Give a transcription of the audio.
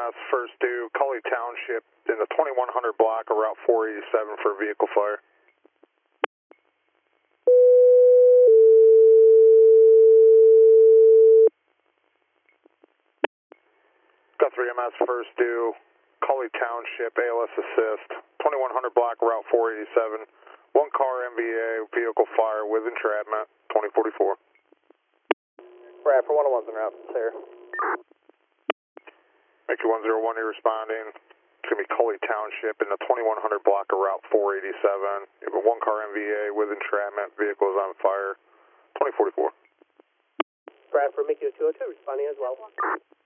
EMS, first due, Cully Township in the 2100 block of Route 487 for vehicle fire. Guthrie EMS, first due, Cully Township, ALS assist, 2100 block Route 487, one car MVA, vehicle fire with entrapment, 2044. Brad, for 101's en route, clear. Mickey 101, you're responding. It's going to be Cully Township in the 2100 block of Route 487. You have a one car MVA with entrapment, vehicle is on fire, 2044. Brad, for Mickey 202, responding as well.